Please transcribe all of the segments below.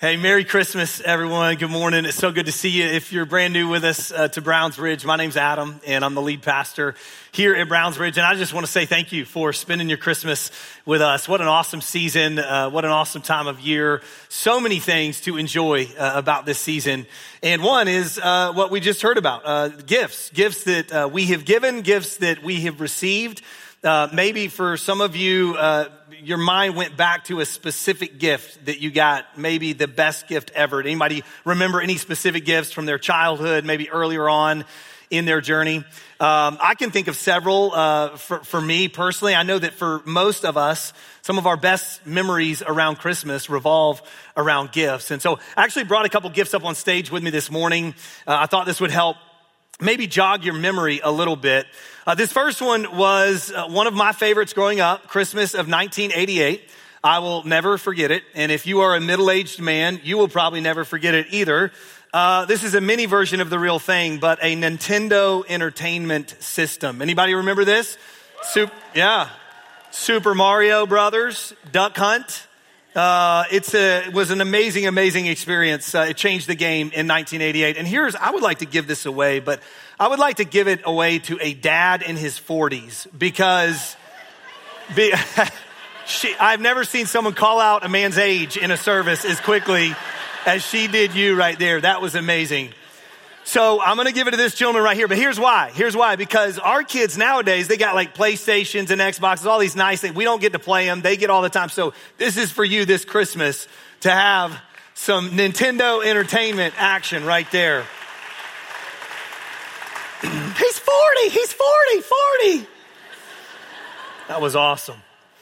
Hey, Merry Christmas, everyone. Good morning. It's so good to see you. If you're brand new with us to Browns Ridge, my name's Adam, and I'm the lead pastor here at Browns Ridge. And I just want to say thank you for spending your Christmas with us. What an awesome season. What an awesome time of year. So many things to enjoy about this season. And one is what we just heard about, gifts that we have given, gifts that we have received. Maybe for some of you, your mind went back to a specific gift that you got, maybe the best gift ever. Did anybody remember any specific gifts from their childhood, maybe earlier on in their journey? I can think of several for me personally. I know that for most of us, some of our best memories around Christmas revolve around gifts. And so I actually brought a couple gifts up on stage with me this morning. I thought this would help maybe jog your memory a little bit. This first one was one of my favorites growing up, Christmas of 1988. I will never forget it. And if you are a middle-aged man, you will probably never forget it either. This is a mini version of the real thing, but a Nintendo Entertainment System. Anybody remember this? Super Mario Brothers, Duck Hunt. It was an amazing experience. It changed the game in 1988. And I would like to give this away, but I would like to give it away to a dad in his 40s because I've never seen someone call out a man's age in a service as quickly as she did you right there. That was amazing. So I'm going to give it to this gentleman right here, but here's why. Because our kids nowadays, they got like PlayStations and Xboxes, all these nice things. We don't get to play them. They get all the time. So this is for you this Christmas to have some Nintendo Entertainment action right there. He's 40. That was awesome.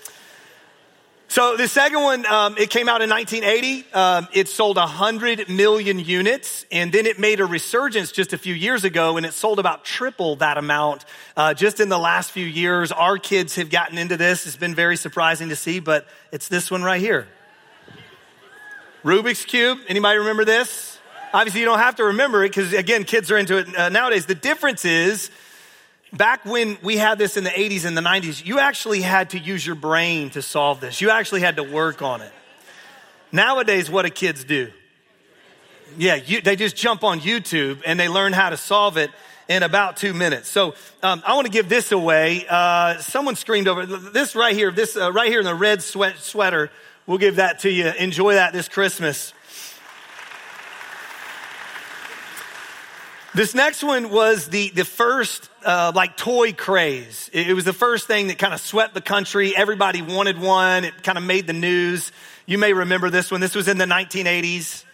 So the second one, it came out in 1980. It sold 100 million units, and then it made a resurgence just a few years ago, and it sold about triple that amount just in the last few years. Our kids have gotten into this. It's been very surprising to see, but it's this one right here. Rubik's Cube. Anybody remember this? Obviously, you don't have to remember it because, again, kids are into it nowadays. The difference is, back when we had this in the 80s and the 90s, you actually had to use your brain to solve this. You actually had to work on it. Nowadays, what do kids do? They just jump on YouTube and they learn how to solve it in about 2 minutes. So I want to give this away. Someone screamed over this right here. This right here in the red sweater. We'll give that to you. Enjoy that this Christmas. This next one was the first toy craze. It was the first thing that kind of swept the country. Everybody wanted one. It kind of made the news. You may remember this one. This was in the 1980s.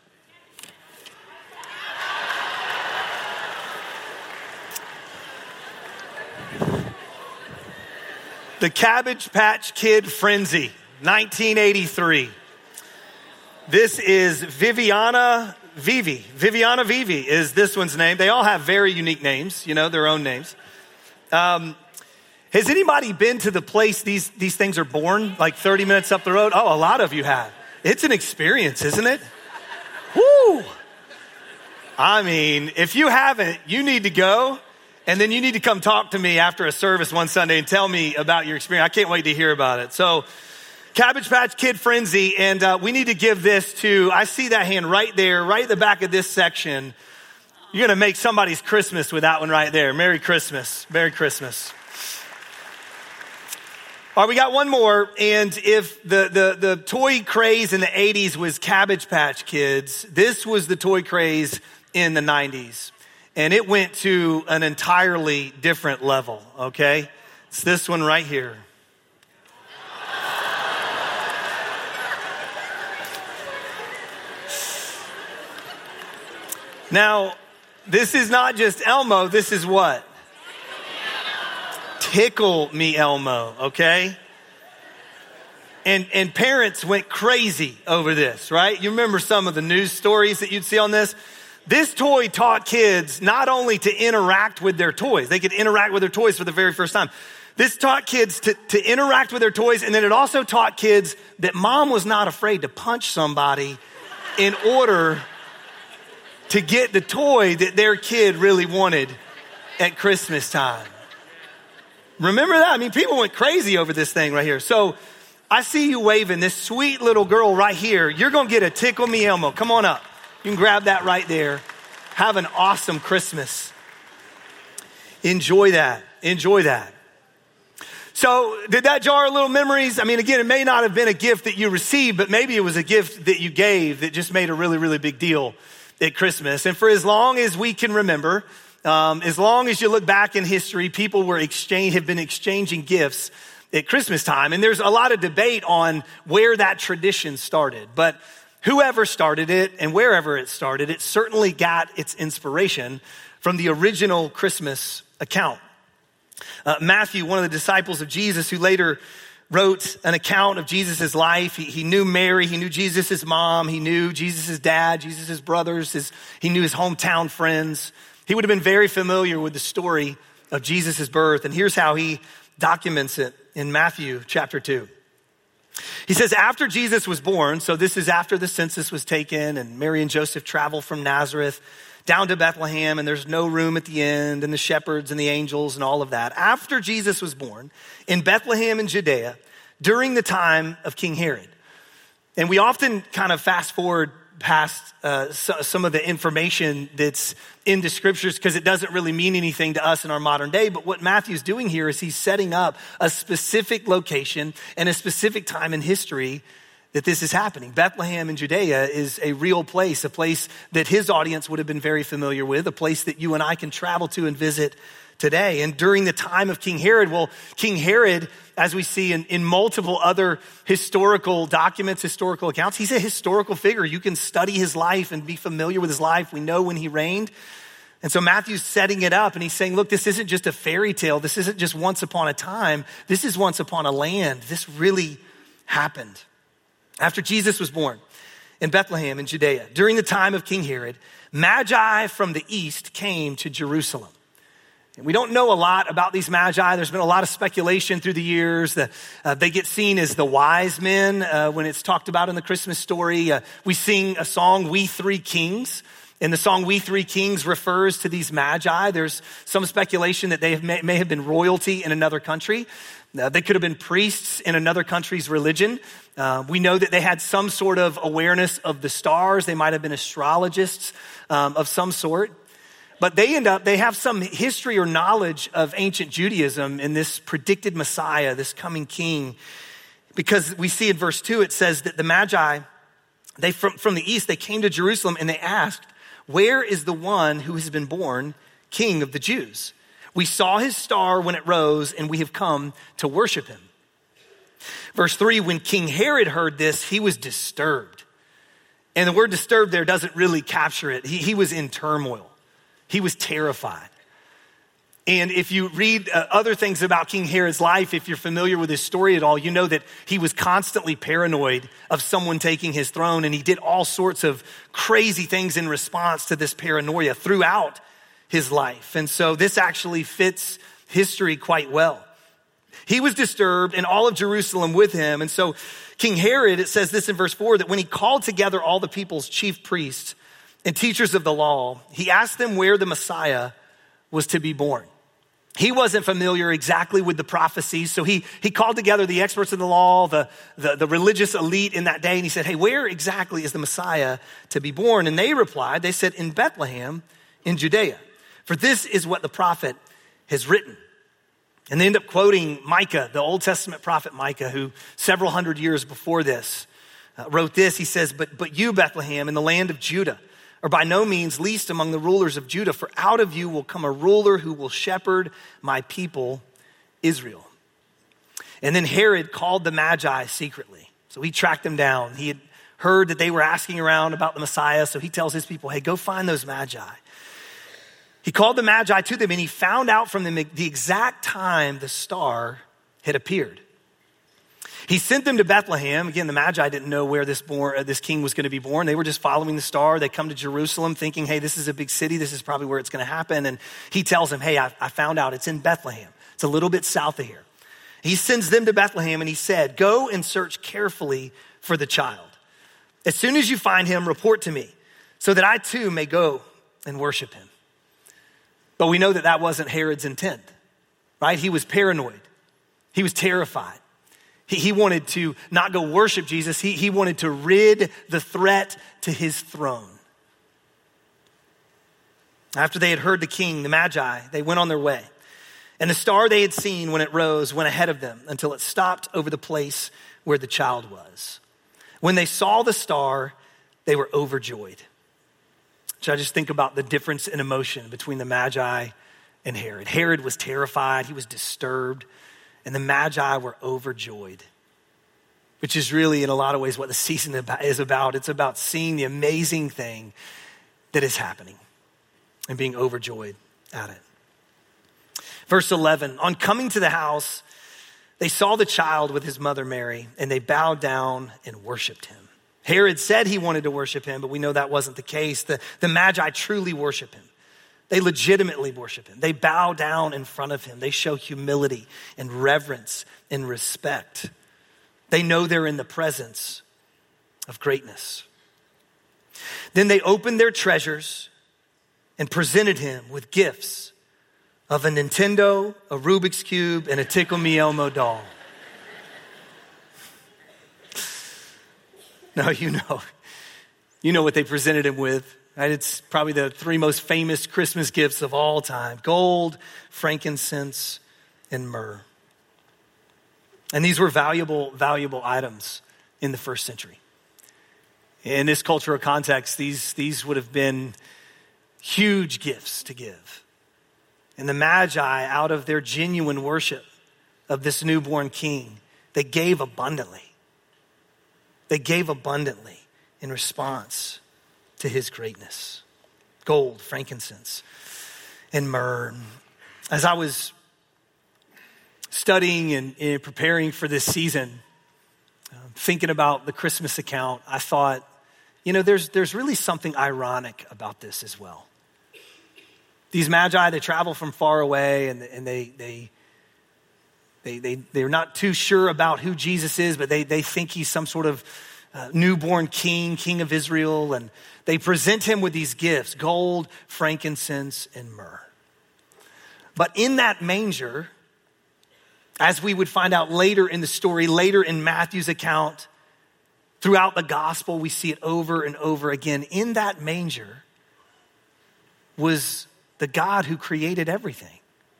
The Cabbage Patch Kid Frenzy, 1983. This is Viviana Vivi is this one's name. They all have very unique names, their own names. Has anybody been to the place these things are born, like 30 minutes up the road? Oh, a lot of you have. It's an experience, isn't it? Woo! I mean, if you haven't, you need to go, and then you need to come talk to me after a service one Sunday and tell me about your experience. I can't wait to hear about it. So, Cabbage Patch Kid Frenzy, and we need to give this to, I see that hand right there, right at the back of this section. You're going to make somebody's Christmas with that one right there. Merry Christmas. Merry Christmas. All right, we got one more, and if the toy craze in the 80s was Cabbage Patch Kids, this was the toy craze in the 90s, and it went to an entirely different level, okay? It's this one right here. Now, this is not just Elmo, this is what? Tickle Me Elmo, okay? And parents went crazy over this, right? You remember some of the news stories that you'd see on this? This toy taught kids not only to interact with their toys, they could interact with their toys for the very first time. This taught kids to interact with their toys, and then it also taught kids that mom was not afraid to punch somebody in order to get the toy that their kid really wanted at Christmas time. Remember that? I mean, people went crazy over this thing right here. So I see you waving, this sweet little girl right here. You're going to get a Tickle Me Elmo. Come on up. You can grab that right there. Have an awesome Christmas. Enjoy that. Enjoy that. So did that jar a little memories? I mean, again, it may not have been a gift that you received, but maybe it was a gift that you gave that just made a really, really big deal at Christmas. And for as long as we can remember, as long as you look back in history, people have been exchanging gifts at Christmas time. And there's a lot of debate on where that tradition started. But whoever started it and wherever it started, it certainly got its inspiration from the original Christmas account. Matthew, one of the disciples of Jesus, who later wrote an account of Jesus' life. He knew Mary, he knew Jesus' mom, he knew Jesus' dad, Jesus' brothers, he knew his hometown friends. He would have been very familiar with the story of Jesus' birth. And here's how he documents it in Matthew chapter 2. He says, after Jesus was born, so this is after the census was taken and Mary and Joseph traveled from Nazareth down to Bethlehem, and there's no room at the end, and the shepherds and the angels and all of that. After Jesus was born in Bethlehem in Judea during the time of King Herod. And we often kind of fast forward past some of the information that's in the scriptures because it doesn't really mean anything to us in our modern day. But what Matthew's doing here is he's setting up a specific location and a specific time in history that this is happening. Bethlehem in Judea is a real place, a place that his audience would have been very familiar with, a place that you and I can travel to and visit today. And during the time of King Herod, King Herod, as we see in multiple other historical documents, historical accounts, he's a historical figure. You can study his life and be familiar with his life. We know when he reigned. And so Matthew's setting it up and he's saying, look, this isn't just a fairy tale. This isn't just once upon a time. This is once upon a land. This really happened. After Jesus was born in Bethlehem in Judea, during the time of King Herod, Magi from the east came to Jerusalem. And we don't know a lot about these Magi. There's been a lot of speculation through the years. They get seen as the wise men when it's talked about in the Christmas story. We sing a song, We Three Kings. And the song We Three Kings refers to these Magi. There's some speculation that they may have been royalty in another country. They could have been priests in another country's religion. We know that they had some sort of awareness of the stars. They might have been astrologists of some sort. But they have some history or knowledge of ancient Judaism and this predicted Messiah, this coming king. Because we see in verse 2, it says that the Magi, from the east, they came to Jerusalem and they asked, where is the one who has been born King of the Jews? We saw his star when it rose, and we have come to worship him. Verse 3, when King Herod heard this, he was disturbed. And the word disturbed there doesn't really capture it. He was in turmoil. He was terrified. And if you read other things about King Herod's life, if you're familiar with his story at all, you know that he was constantly paranoid of someone taking his throne, and he did all sorts of crazy things in response to this paranoia throughout his life. And so this actually fits history quite well. He was disturbed and all of Jerusalem with him. And so King Herod, it says this in verse 4, that when he called together all the people's chief priests and teachers of the law, he asked them where the Messiah was to be born. He wasn't familiar exactly with the prophecies. So he called together the experts in the law, the religious elite in that day. And he said, hey, where exactly is the Messiah to be born? And they replied, they said, in Bethlehem in Judea. For this is what the prophet has written. And they end up quoting Micah, the Old Testament prophet Micah, who several hundred years before this wrote this. He says, but you, Bethlehem, in the land of Judah, are by no means least among the rulers of Judah, for out of you will come a ruler who will shepherd my people, Israel. And then Herod called the Magi secretly. So he tracked them down. He had heard that they were asking around about the Messiah. So he tells his people, hey, go find those Magi. He called the Magi to them and he found out from them the exact time the star had appeared. He sent them to Bethlehem. Again, the Magi didn't know where this king was going to be born. They were just following the star. They come to Jerusalem thinking, hey, this is a big city. This is probably where it's going to happen. And he tells them, hey, I found out it's in Bethlehem. It's a little bit south of here. He sends them to Bethlehem and he said, go and search carefully for the child. As soon as you find him, report to me so that I too may go and worship him. But we know that that wasn't Herod's intent, right? He was paranoid. He was terrified. He wanted to not go worship Jesus. He wanted to rid the threat to his throne. After they had heard the king, the Magi, they went on their way. And the star they had seen when it rose went ahead of them until it stopped over the place where the child was. When they saw the star, they were overjoyed. So I just think about the difference in emotion between the Magi and Herod. Herod was terrified, he was disturbed, and the Magi were overjoyed, which is really in a lot of ways what the season is about. It's about seeing the amazing thing that is happening and being overjoyed at it. Verse 11, on coming to the house, they saw the child with his mother Mary, and they bowed down and worshiped him. Herod said he wanted to worship him, but we know that wasn't the case. The Magi truly worship him. They legitimately worship him. They bow down in front of him. They show humility and reverence and respect. They know they're in the presence of greatness. Then they opened their treasures and presented him with gifts of a Nintendo, a Rubik's Cube, and a Tickle Me Elmo doll. No, you know what they presented him with. Right? It's probably the three most famous Christmas gifts of all time: gold, frankincense, and myrrh. And these were valuable items in the first century. In this cultural context, these would have been huge gifts to give. And the Magi, out of their genuine worship of this newborn king, they gave abundantly. They gave abundantly in response to his greatness. Gold, frankincense, and myrrh. As I was studying and preparing for this season, thinking about the Christmas account, I thought, there's really something ironic about this as well. These Magi, they travel from far away, and they're not too sure about who Jesus is, but they think he's some sort of newborn king of Israel, and they present him with these gifts: gold, frankincense, and myrrh. But in that manger, as we would find out later in the story, later in Matthew's account, throughout the gospel, we see it over and over again. In that manger was the God who created everything.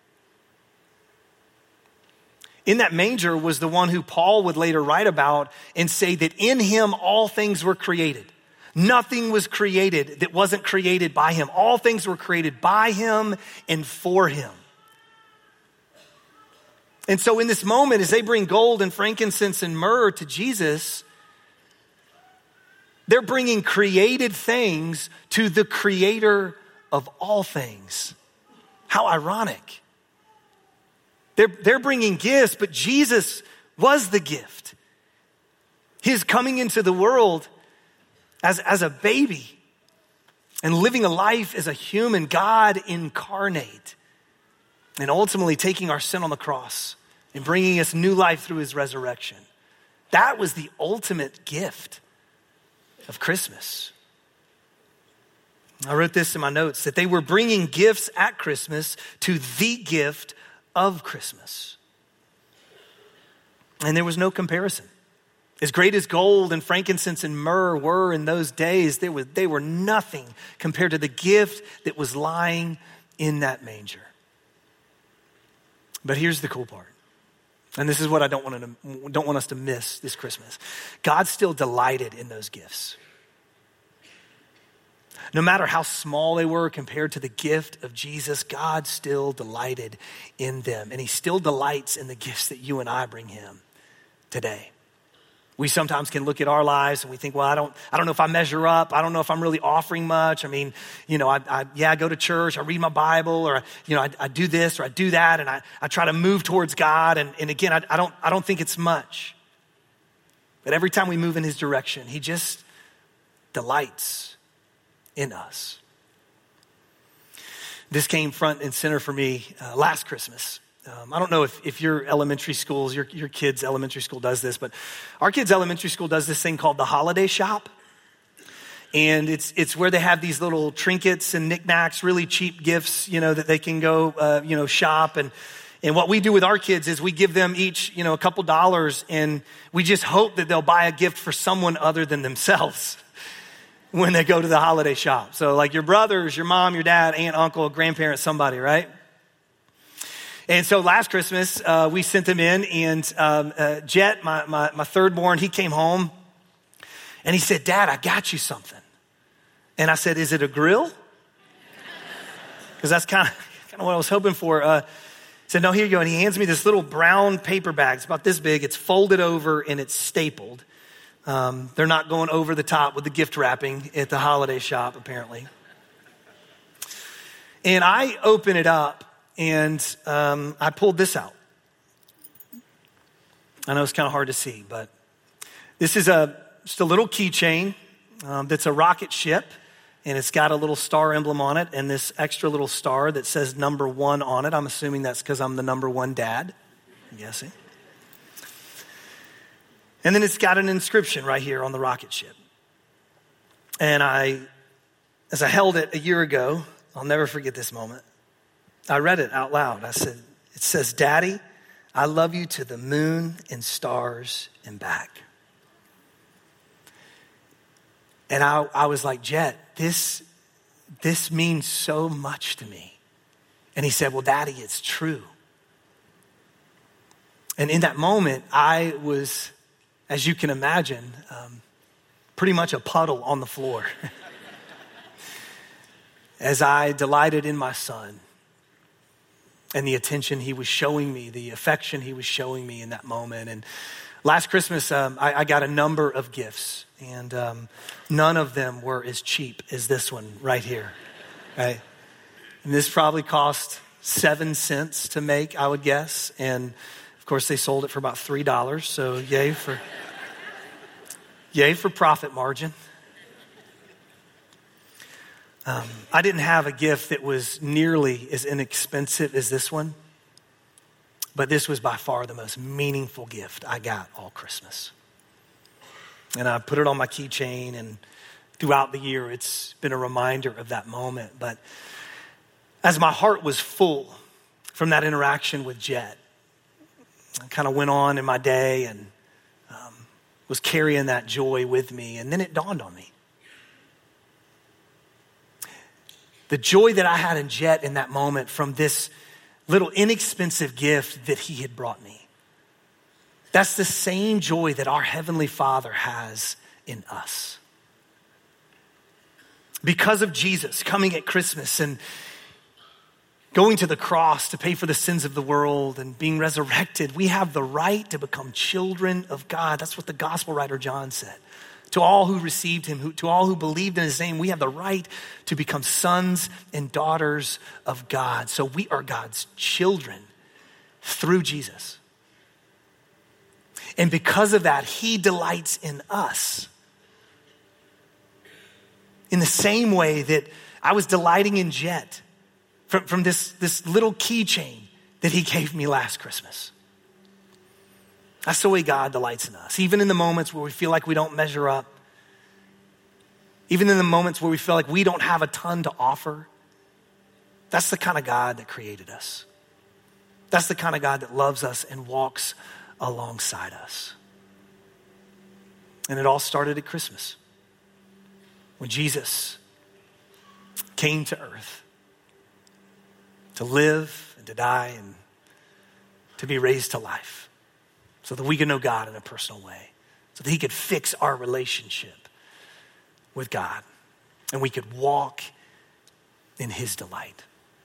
In that manger was the one who Paul would later write about and say that in him all things were created. Nothing was created that wasn't created by him. All things were created by him and for him. And so in this moment, as they bring gold and frankincense and myrrh to Jesus, they're bringing created things to the creator of all things. How ironic. They're bringing gifts, but Jesus was the gift. His coming into the world as a baby and living a life as a human, God incarnate, and ultimately taking our sin on the cross and bringing us new life through his resurrection. That was the ultimate gift of Christmas. I wrote this in my notes, that they were bringing gifts at Christmas to the gift of Christmas. And there was no comparison. As great as gold and frankincense and myrrh were in those days, they were nothing compared to the gift that was lying in that manger. But here's the cool part. And this is what I don't want us to miss this Christmas. God still delighted in those gifts. No matter how small they were compared to the gift of Jesus, God still delighted in them. And he still delights in the gifts that you and I bring him today. We sometimes can look at our lives and we think, well, I don't know if I measure up. I don't know if I'm really offering much. I mean, I go to church, I read my Bible, or, I do this or I do that, and I try to move towards God. And again, I don't think it's much. But every time we move in his direction, he just delights in us. This came front and center for me last Christmas. I don't know if your elementary schools, your kids' elementary school does this, but our kids' elementary school does this thing called the holiday shop. And it's where they have these little trinkets and knickknacks, really cheap gifts, that they can go, shop. And And what we do with our kids is we give them each, a couple dollars, and we just hope that they'll buy a gift for someone other than themselves when they go to the holiday shop. So like your brothers, your mom, your dad, aunt, uncle, grandparent, somebody, right? And so last Christmas, we sent them in, and Jet, my third born, he came home, and he said, "Dad, I got you something." And I said, "Is it a grill?" Because that's kind of what I was hoping for. He said, "No, here you go." And he hands me this little brown paper bag. It's about this big. It's folded over, and it's stapled. They're not going over the top with the gift wrapping at the holiday shop, apparently. And I open it up, and I pulled this out. I know it's kind of hard to see, but this is just a little keychain that's a rocket ship, and it's got a little star emblem on it, and this extra little star that says number 1 on it. I'm assuming that's because I'm the number 1 dad, I'm guessing. And then it's got an inscription right here on the rocket ship. And as I held it a year ago, I'll never forget this moment. I read it out loud. I said, it says, "Daddy, I love you to the moon and stars and back." And I was like, "Jet, this means so much to me." And he said, "Well, Daddy, it's true." And in that moment, I was, as you can imagine, pretty much a puddle on the floor as I delighted in my son and the attention he was showing me, the affection he was showing me in that moment. And last Christmas, I got a number of gifts, and none of them were as cheap as this one right here, right? And this probably cost 7 cents to make, I would guess. And of course, they sold it for about $3. So yay for profit margin. I didn't have a gift that was nearly as inexpensive as this one, but this was by far the most meaningful gift I got all Christmas. And I put it on my keychain, and throughout the year, it's been a reminder of that moment. But as my heart was full from that interaction with Jet, I kind of went on in my day and was carrying that joy with me. And then it dawned on me. The joy that I had in Jet in that moment from this little inexpensive gift that he had brought me. That's the same joy that our Heavenly Father has in us. Because of Jesus coming at Christmas and going to the cross to pay for the sins of the world and being resurrected, we have the right to become children of God. That's what the gospel writer John said. To all who received him, to all who believed in his name, we have the right to become sons and daughters of God. So we are God's children through Jesus. And because of that, he delights in us. In the same way that I was delighting in Jet from this little keychain that he gave me last Christmas. That's the way God delights in us. Even in the moments where we feel like we don't measure up. Even in the moments where we feel like we don't have a ton to offer. That's the kind of God that created us. That's the kind of God that loves us and walks alongside us. And it all started at Christmas, when Jesus came to earth to live and to die and to be raised to life so that we could know God in a personal way, so that he could fix our relationship with God and we could walk in his delight.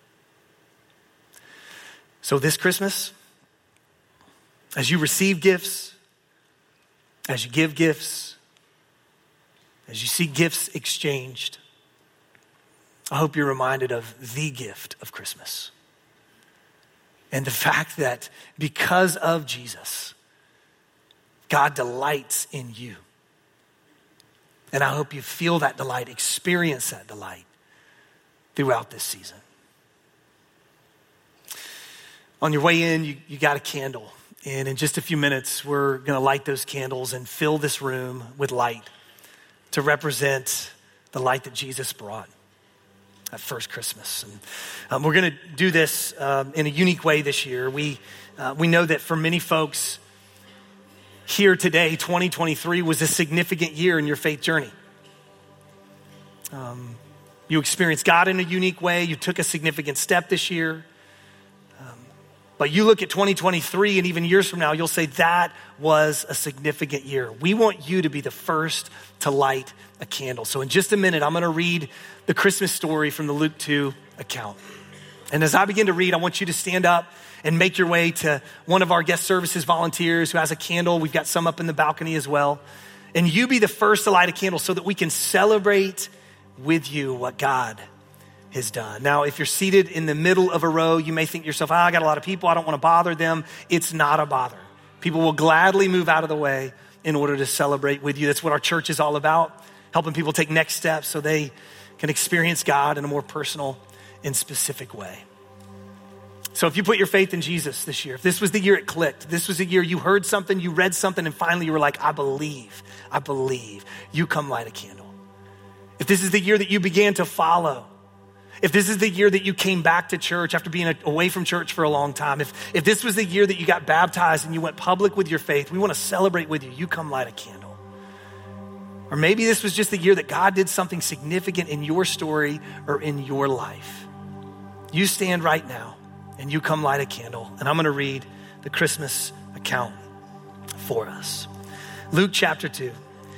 So this Christmas, as you receive gifts, as you give gifts, as you see gifts exchanged, I hope you're reminded of the gift of Christmas. And the fact that because of Jesus, God delights in you. And I hope you feel that delight, experience that delight throughout this season. On your way in, you got a candle. And in just a few minutes, we're going to light those candles and fill this room with light to represent the light that Jesus brought. that first Christmas. And we're going to do this in a unique way this year. We know that for many folks here today, 2023 was a significant year in your faith journey. You experienced God in a unique way. You took a significant step this year. But you look at 2023 and even years from now, you'll say that was a significant year. We want you to be the first to light a candle. So in just a minute, I'm going to read the Christmas story from the Luke 2 account. And as I begin to read, I want you to stand up and make your way to one of our guest services volunteers who has a candle. We've got some up in the balcony as well. And you be the first to light a candle so that we can celebrate with you what God has done. Now, if you're seated in the middle of a row, you may think to yourself, I got a lot of people, I don't want to bother them. It's not a bother. People will gladly move out of the way in order to celebrate with you. That's what our church is all about, helping people take next steps so they can experience God in a more personal and specific way. So if you put your faith in Jesus this year, if this was the year it clicked, this was the year you heard something, you read something, and finally you were like, I believe, you come light a candle. If this is the year that you began to follow, if this is the year that you came back to church after being away from church for a long time, if this was the year that you got baptized and you went public with your faith, we want to celebrate with you. You come light a candle. Or maybe this was just the year that God did something significant in your story or in your life. You stand right now and you come light a candle. And I'm going to read the Christmas account for us. Luke chapter 2.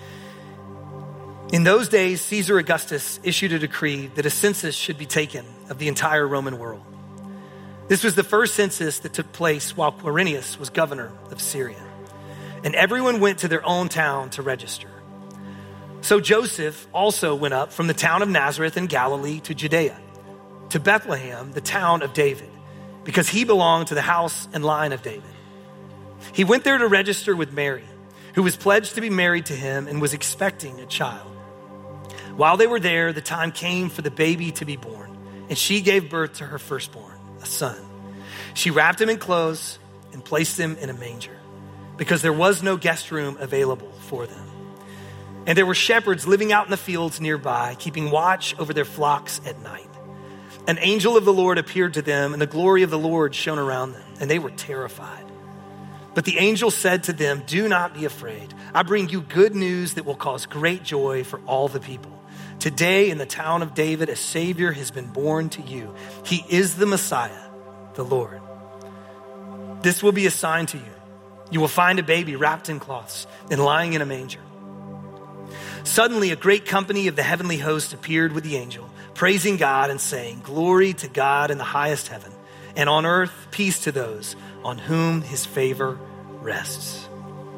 In those days, Caesar Augustus issued a decree that a census should be taken of the entire Roman world. This was the first census that took place while Quirinius was governor of Syria. And everyone went to their own town to register. So Joseph also went up from the town of Nazareth in Galilee to Judea, to Bethlehem, the town of David, because he belonged to the house and line of David. He went there to register with Mary, who was pledged to be married to him and was expecting a child. While they were there, the time came for the baby to be born, and she gave birth to her firstborn, a son. She wrapped him in clothes and placed him in a manger, because there was no guest room available for them. And there were shepherds living out in the fields nearby, keeping watch over their flocks at night. An angel of the Lord appeared to them, and the glory of the Lord shone around them, and they were terrified. But the angel said to them, do not be afraid. I bring you good news that will cause great joy for all the people. Today in the town of David, a Savior has been born to you. He is the Messiah, the Lord. This will be a sign to you. You will find a baby wrapped in cloths and lying in a manger. Suddenly, a great company of the heavenly host appeared with the angel, praising God and saying, glory to God in the highest heaven, and on earth peace to those on whom his favor rests.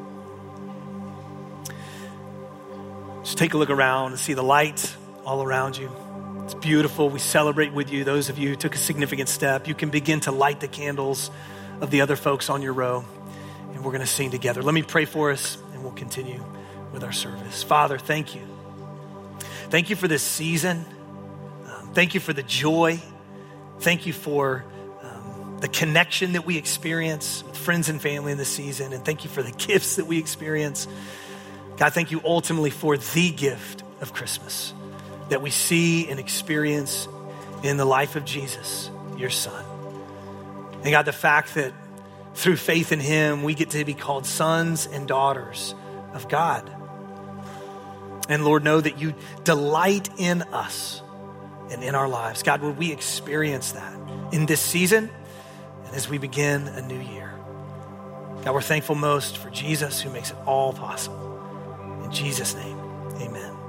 Just take a look around and see the light all around you. It's beautiful. We celebrate with you. Those of you who took a significant step, you can begin to light the candles of the other folks on your row, and we're going to sing together. Let me pray for us, and we'll continue with our service. Father, thank you. Thank you for this season. Thank you for the joy. Thank you for the connection that we experience with friends and family in this season. And thank you for the gifts that we experience. God, thank you ultimately for the gift of Christmas that we see and experience in the life of Jesus, your son. And God, the fact that through faith in him, we get to be called sons and daughters of God. And Lord, know that you delight in us and in our lives. God, would we experience that in this season and as we begin a new year? God, we're thankful most for Jesus who makes it all possible. In Jesus' name, amen.